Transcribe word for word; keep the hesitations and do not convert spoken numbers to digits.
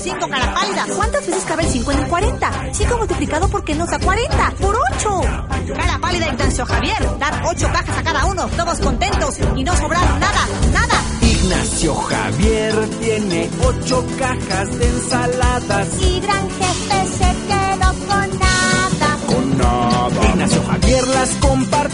cinco, cara pálida. ¿Cuántas veces cabe el cinco en el cuarenta? cinco multiplicado por qué nos da cuarenta. ¡Por ocho! Cara pálida, Ignacio Javier. Dar ocho cajas a cada uno, todos contentos y no sobraron nada, nada. Ignacio Javier tiene ocho cajas de ensaladas. Y gran jefe se quedó con nada. Con nada. Ignacio Javier las comparte